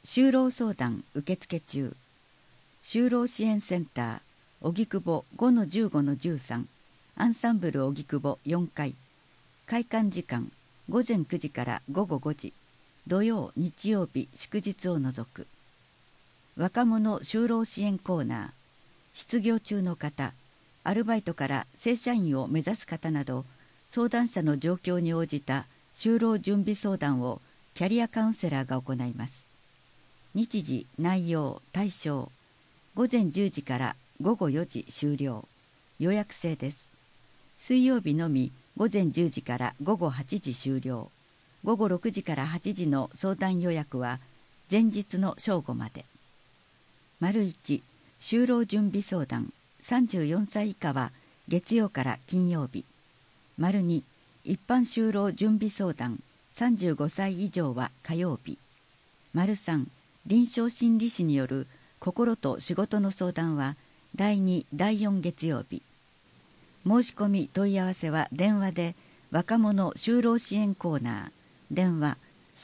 就労相談受付中。就労支援センター荻窪 5-15-13 アンサンブル荻窪4階。開館時間午前9時から午後5時、土曜日曜日祝日を除く。若者就労支援コーナー、失業中の方、アルバイトから正社員を目指す方など、相談者の状況に応じた就労準備相談をキャリアカウンセラーが行います。日時、内容、対象、午前10時から午後4時終了。予約制です。水曜日のみ午前10時から午後8時終了。午後6時から8時の相談予約は前日の正午まで。1、就労準備相談、34歳以下は月曜から金曜日。2、一般就労準備相談、35歳以上は火曜日。3、臨床心理士による心と仕事の相談は第2、第4月曜日。申し込み問い合わせは電話で若者就労支援コーナー、電話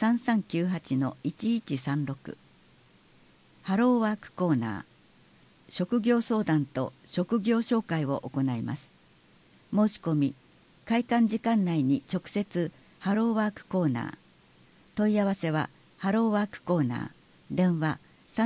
3398-1136。ハローワークコーナー、職業相談と職業紹介を行います。申し込み、開館時間内に直接ハローワークコーナー。問い合わせはハローワークコーナー、電話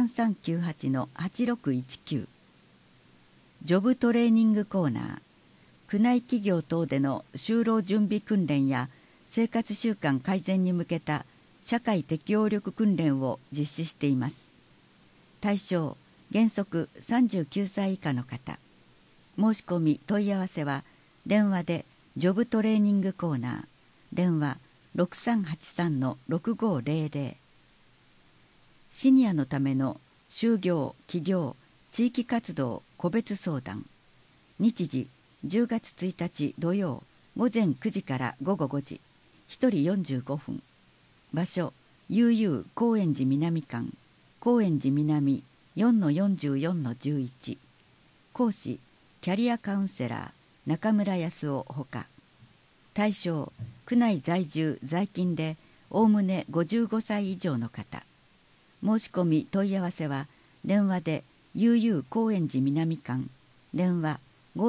3398-8619。ジョブトレーニングコーナー、区内企業等での就労準備訓練や生活習慣改善に向けた社会適応力訓練を実施しています。対象、原則39歳以下の方。申し込み問い合わせは電話でジョブトレーニングコーナー、電話 6383-6500。シニアのための就業、起業、地域活動個別相談。日時、10月1日土曜午前9時から午後5時、1人45分。場所、UU 高円寺南館、高円寺南 4-44-11。講師、キャリアカウンセラー中村康夫ほか。対象、区内在住在勤でおおむね55歳以上の方。申し込み問い合わせは電話で UU 高円寺南館、電話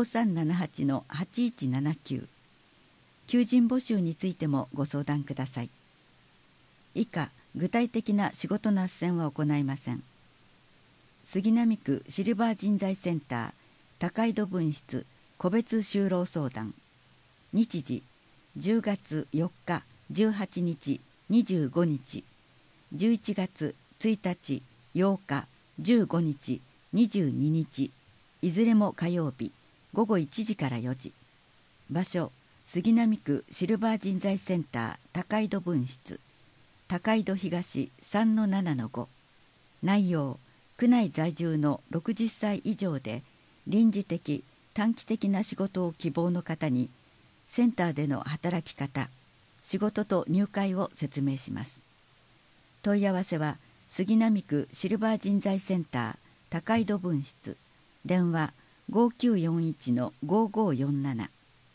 5378-8179。求人募集についてもご相談ください。以下、具体的な仕事の斡旋は行いません。杉並区シルバー人材センター高井戸分室個別就労相談。日時、10月4日、18日、25日、11月1日、8日、15日、22日、いずれも火曜日、午後1時から4時。場所、杉並区シルバー人材センター高井戸分室、高井戸東 3-7-5。内容、区内在住の60歳以上で臨時的短期的な仕事を希望の方にセンターでの働き方、仕事と入会を説明します。問い合わせは杉並区シルバー人材センター高井戸分室、電話 5941-5547。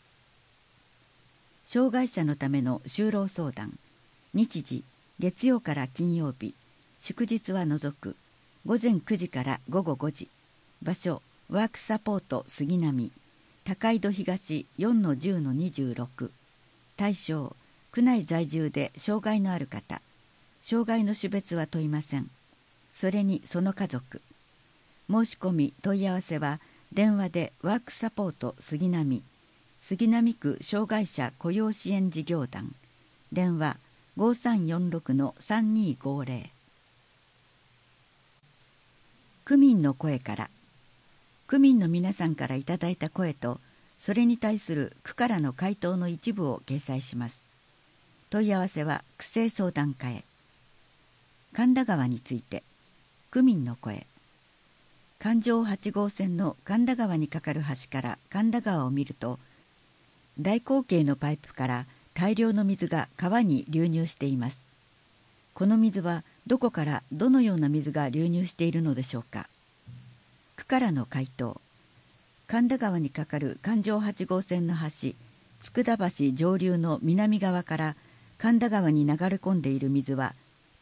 障害者のための就労相談。日時、月曜から金曜日、祝日は除く、午前9時から午後5時。場所、ワークサポート杉並、高井戸東 4-10-26。対象、区内在住で障害のある方。障害の種別は問いません。それにその家族。申し込み問い合わせは電話でワークサポート杉並、杉並区障害者雇用支援事業団、電話 5346-3250。区民の声から。区民の皆さんからいただいた声と、それに対する区からの回答の一部を掲載します。問い合わせは区政相談課へ。神田川について、区民の声。環状8号線の神田川に架かる橋から神田川を見ると、大口径のパイプから大量の水が川に流入しています。この水はどこからどのような水が流入しているのでしょうか。区からの回答。神田川に架かる環状8号線の橋、佃橋上流の南側から神田川に流れ込んでいる水は、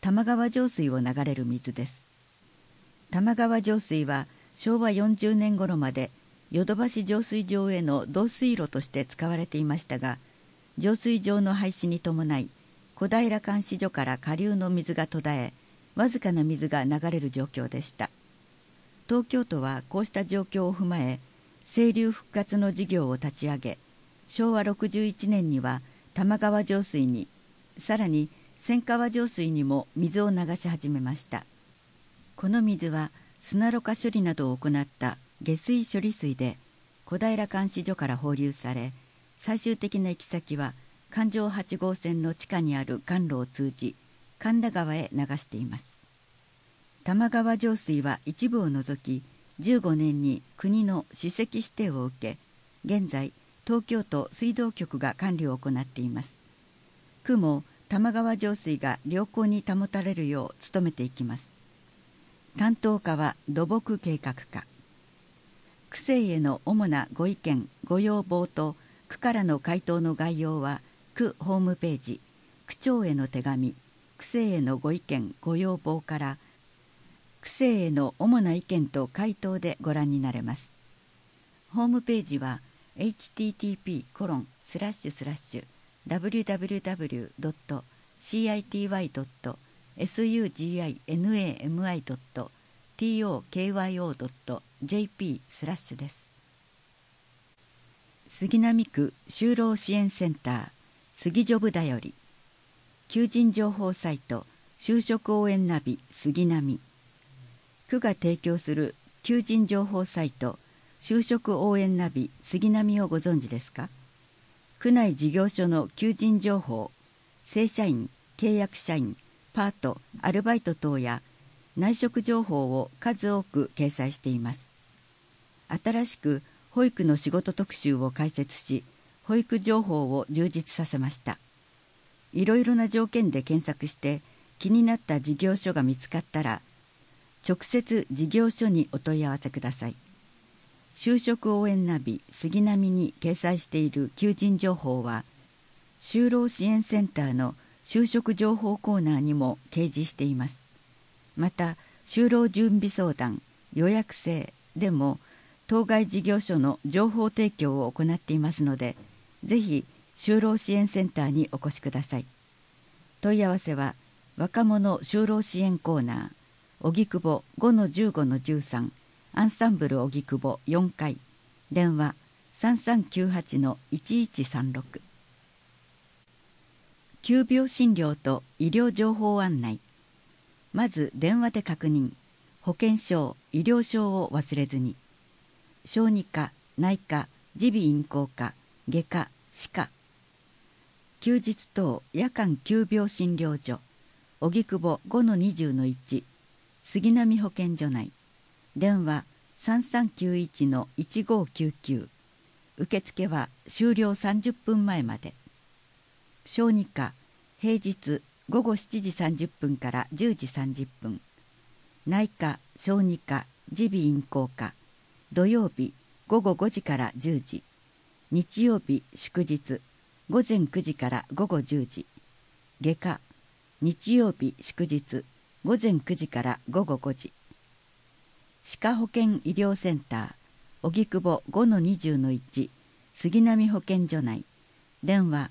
玉川上水を流れる水です。玉川上水は昭和40年頃まで淀橋浄水場への導水路として使われていましたが、浄水場の廃止に伴い小平監視所から下流の水が途絶え、わずかな水が流れる状況でした。東京都はこうした状況を踏まえ、清流復活の事業を立ち上げ、昭和61年には玉川上水に、さらに千川上水にも水を流し始めました。この水は砂ろ過処理などを行った下水処理水で小平監視所から放流され、最終的な行き先は環状8号線の地下にある管路を通じ神田川へ流しています。玉川上水は一部を除き15年に国の史跡指定を受け、現在東京都水道局が管理を行っています。区も玉川上水が良好に保たれるよう努めていきます。担当課は土木計画課。区政への主なご意見ご要望と区からの回答の概要は区ホームページ、区長への手紙、区政へのご意見ご要望から区政への主な意見と回答でご覧になれます。ホームページは http://www.citymi.tokyo.jp/ です。杉並区就労支援センター杉ジョブだより、求人情報サイト就職応援ナビ杉並。区が提供する求人情報サイト就職応援ナビ杉並をご存知ですか？区内事業所の求人情報、正社員、契約社員、パート、アルバイト等や内職情報を数多く掲載しています。新しく保育の仕事特集を開設し、保育情報を充実させました。いろいろな条件で検索して気になった事業所が見つかったら、直接事業所にお問い合わせください。就職応援ナビ杉並に掲載している求人情報は、就労支援センターの就職情報コーナーにも掲示しています。また、就労準備相談、予約制でも当該事業所の情報提供を行っていますので、ぜひ就労支援センターにお越しください。問い合わせは若者就労支援コーナー荻窪 5-15-13 アンサンブル荻窪4階、電話 3398-1136。 急病診療と医療情報案内。まず電話で確認。保険証、医療証を忘れずに。小児科、内科、耳鼻咽喉科、外科、歯科。休日等夜間急病診療所荻窪 5-20-1 杉並保健所内、電話 3391-1599。 受付は終了30分前まで。小児科、平日午後7時30分から10時30分。内科、小児科、耳鼻咽喉科、土曜日午後5時から10時。日曜日祝日午前9時から午後10時。外科、日曜日祝日午前9時から午後5時。歯科保健医療センター荻窪 5-20-1 杉並保健所内、電話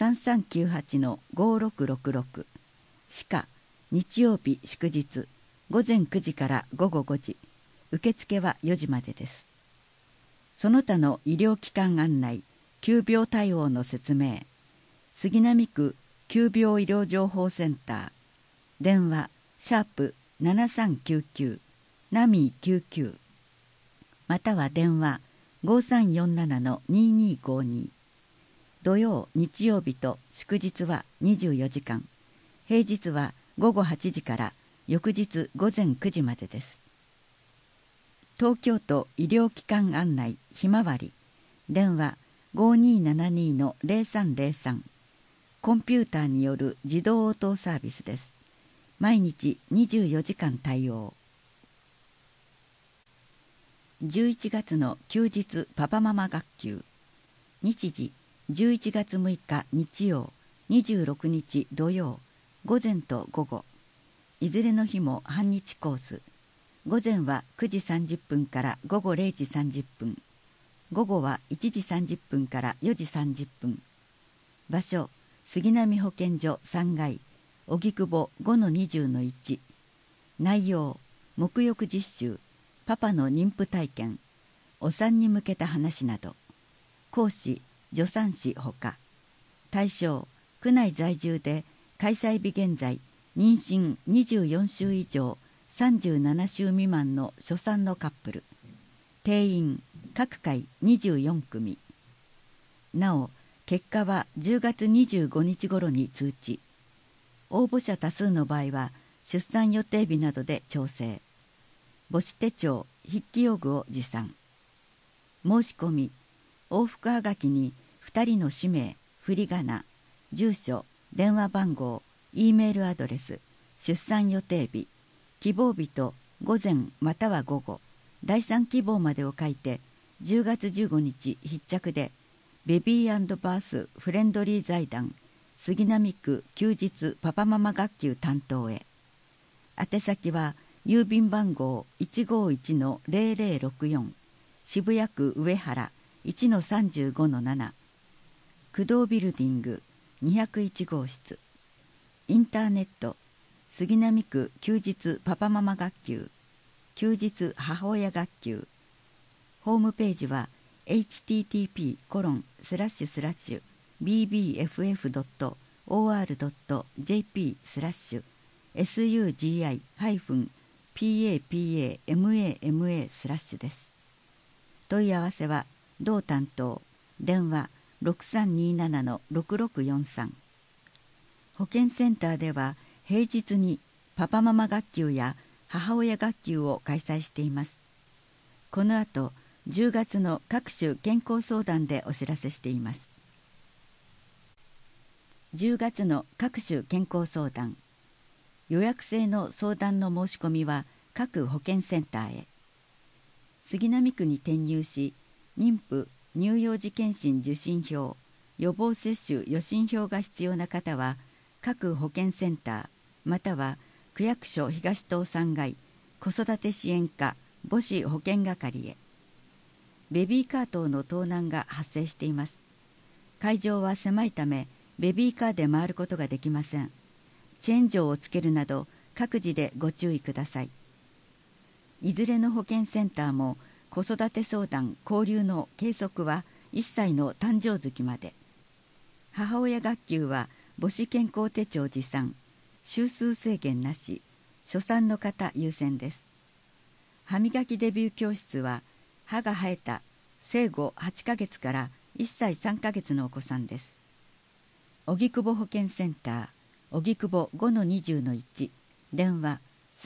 3398-5666。 歯科、日曜日祝日午前9時から午後5時。受付は4時までです。その他の医療機関案内、急病対応の説明。杉並区急病医療情報センター、電話#7399ナミ99、または電話 5347-2252。土曜日曜日と祝日は24時間、平日は午後8時から翌日午前9時までです。東京都医療機関案内ひまわり、電話 5272-0303。コンピューターによる自動応答サービスです。毎日24時間対応。11月の休日パパママ学級。日時11月6日日曜、26日土曜、午前と午後。 いずれの日も半日コース。午前は9時30分から午後0時30分。午後は1時30分から4時30分。場所、杉並保健所3階、荻窪 5-20-1。内容、沐浴実習、パパの妊婦体験、お産に向けた話など。講師、助産師ほか。対象、区内在住で開催日現在妊娠24週以上37週未満の初産のカップル。定員各回24組。なお結果は10月25日頃に通知。応募者多数の場合は出産予定日などで調整。母子手帳筆記用具を持参。申し込み、往復はがきに2人の氏名、振り仮名、住所、電話番号、Eメールアドレス、出産予定日、希望日と午前または午後、第3希望までを書いて、10月15日必着で、ベビー&バースフレンドリー財団杉並区休日パパママ学級担当へ。宛先は郵便番号 151-0064 渋谷区上原 1-35-7 工藤ビルディング201号室。インターネット杉並区休日パパママ学級休日母親学級。ホームページはhttp://bbff.org.jp/sugi-papamama/ です。問い合わせは同担当電話6327-6643。保健センターでは平日にパパママ学級や母親学級を開催しています。この後10月の各種健康相談でお知らせしています。10月の各種健康相談。予約制の相談の申し込みは各保健センターへ。杉並区に転入し、妊婦乳幼児健診受診票、予防接種予診票が必要な方は、各保健センター、または区役所東棟3階子育て支援課母子保健係へ。ベビーカー等の盗難が発生しています。会場は狭いため、ベビーカーで回ることができません。チェーン錠をつけるなど、各自でご注意ください。いずれの保健センターも、子育て相談・交流の継続は1歳の誕生月まで。母親学級は母子健康手帳持参、週数制限なし、初産の方優先です。歯磨きデビュー教室は、歯が生えた生後8ヶ月から1歳3ヶ月のお子さんです。荻窪保健センター、荻窪 5-20-1、電話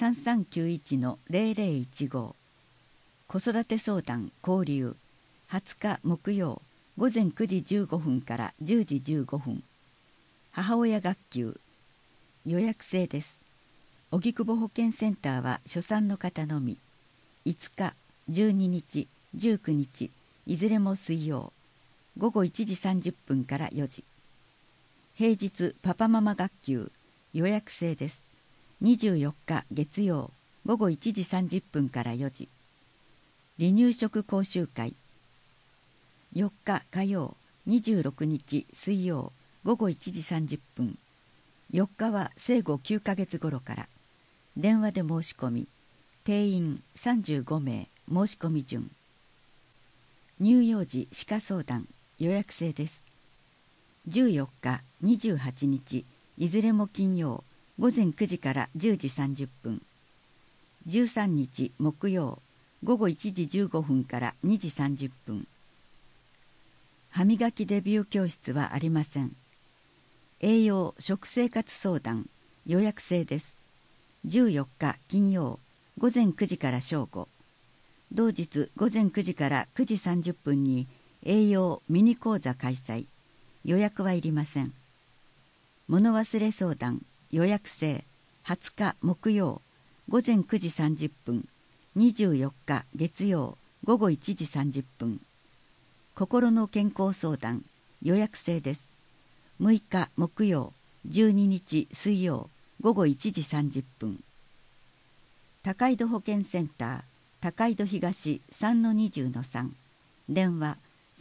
3391-0015。子育て相談・交流、20日木曜午前9時15分から10時15分。母親学級、予約制です。荻窪保健センターは初産の方のみ。5日、12日、19日、いずれも水曜、午後1時30分から4時。平日パパママ学級、予約制です。24日月曜、午後1時30分から4時。離乳食講習会。4日火曜、26日水曜、午後1時30分。4日は生後9ヶ月頃から。電話で申し込み。定員35名、申し込み順。乳幼児歯科相談、予約制です。14日、28日、いずれも金曜、午前9時から10時30分。13日木曜、午後1時15分から2時30分。歯磨きデビュー教室はありません。栄養食生活相談、予約制です。14日金曜、午前9時から正午。同日午前9時から9時30分に栄養ミニ講座開催。予約はいりません。物忘れ相談、予約制。20日木曜、午前9時30分。24日月曜、午後1時30分。心の健康相談、予約制です。6日木曜、12日水曜、 午後1時30分。高井戸保健センター高井戸東 3-20-3 電話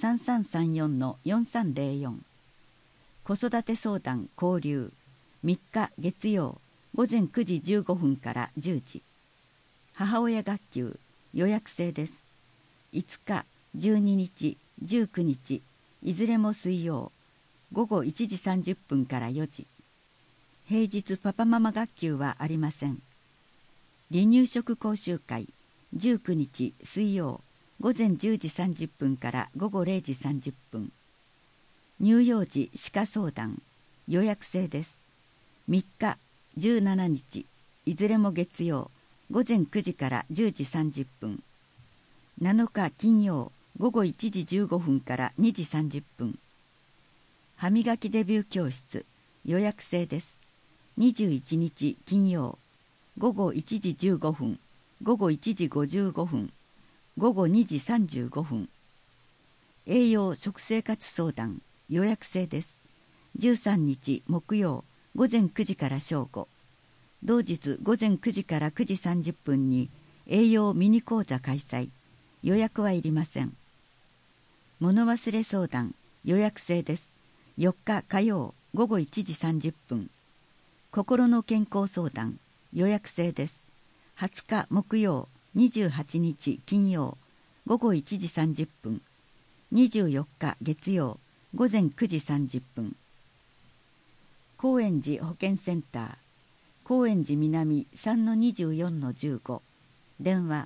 3334-4304 子育て相談交流3日月曜午前9時15分から10時。母親学級予約制です。5日12日19日いずれも水曜午後1時30分から4時。平日パパママ学級はありません。離乳食講習会19日水曜午前10時30分から午後0時30分。乳幼児歯科相談予約制です。3日17日いずれも月曜午前9時から10時30分。7日金曜午後1時15分から2時30分。歯磨きデビュー教室予約制です。21日金曜午後1時15分午後1時55分午後2時35分。栄養食生活相談予約制です。13日木曜午前9時から正午。同日午前9時から9時30分に栄養ミニ講座開催。予約はいりません。物忘れ相談予約制です。4日火曜午後1時30分。心の健康相談予約制です。20日木曜28日金曜午後1時30分。24日月曜午前9時30分。高円寺保健センター高円寺南 3-24-15 電話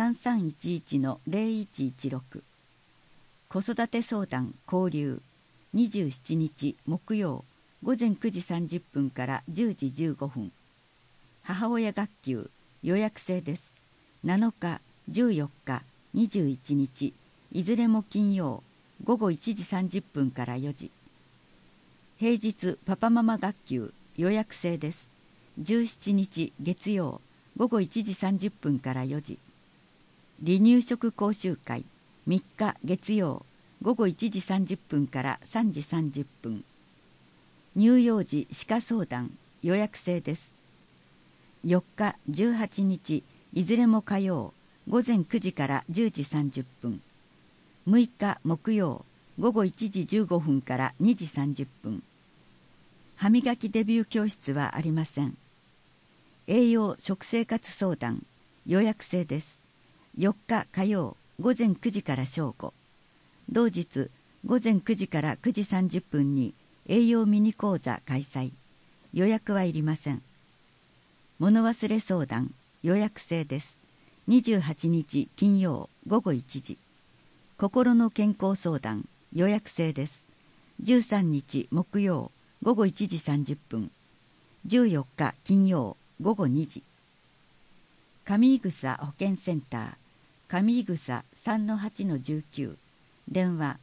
3311-0116 子育て相談交流27日木曜午前9時30分から10時15分。母親学級予約制です。7日14日21日いずれも金曜午後1時30分から4時。平日パパママ学級予約制です。17日月曜午後1時30分から4時。離乳食講習会3日月曜午後1時30分から3時30分。乳幼児歯科相談予約制です。4日18日いずれも火曜午前9時から10時30分。6日木曜午後1時15分から2時30分。歯磨きデビュー教室はありません。栄養食生活相談予約制です。4日火曜午前9時から正午。同日午前9時から9時30分に栄養ミニ講座開催。予約はいりません。物忘れ相談予約制です。28日金曜午後1時。心の健康相談予約制です。13日木曜午後1時30分。14日金曜午後2時。上井草保健センター上井草 3-8-19 電話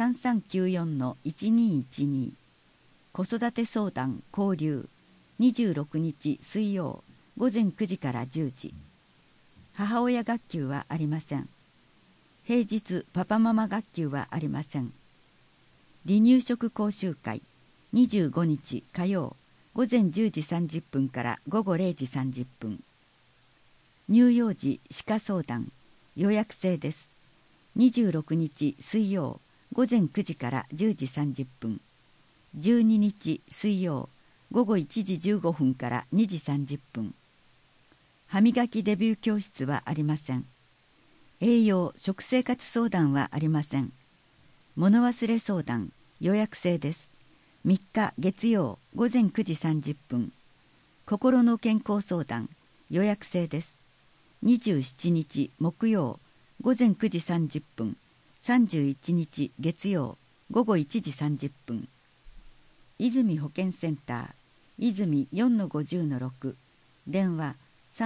3394-1212 子育て相談交流26日水曜午前9時から10時。母親学級はありません。平日パパママ学級はありません。離乳食講習会25日火曜午前10時30分から午後0時30分。乳幼児歯科相談予約制です。26日水曜午前9時から10時30分。12日水曜午後1時15分から2時30分。歯磨きデビュー教室はありません。栄養食生活相談はありません。物忘れ相談予約制です。3日月曜午前9時30分。心の健康相談予約制です。27日木曜午前9時30分。31日月曜午後1時30分。泉保健センター泉 4-50-6 電話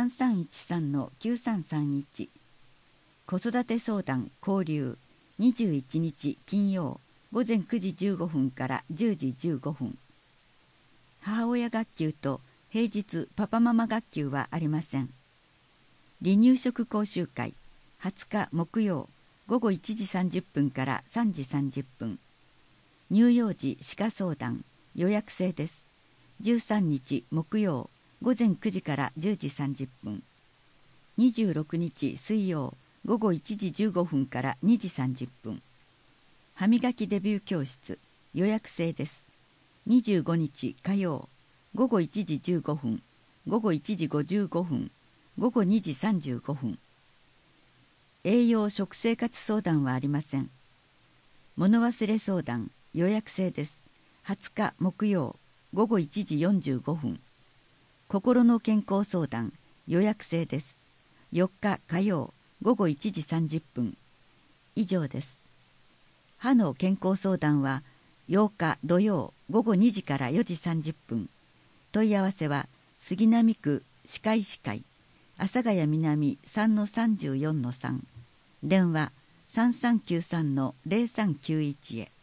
3313-9331 子育て相談交流21日金曜午前9時15分から10時15分。母親学級と平日パパママ学級はありません。離乳食講習会20日木曜午後1時30分から3時30分。乳幼児歯科相談予約制です。13日木曜午前9時から10時30分。26日水曜午後1時15分から2時30分。歯磨きデビュー教室予約制です。25日火曜午後1時15分、午後1時55分、午後2時35分。栄養食生活相談はありません。物忘れ相談予約制です。20日木曜午後1時45分。心の健康相談予約制です。4日火曜午後1時30分。以上です。歯の健康相談は8日土曜午後2時から4時30分。問い合わせは杉並区歯科医師会阿佐ヶ谷南 3-34-3 電話 3393-0391 へ。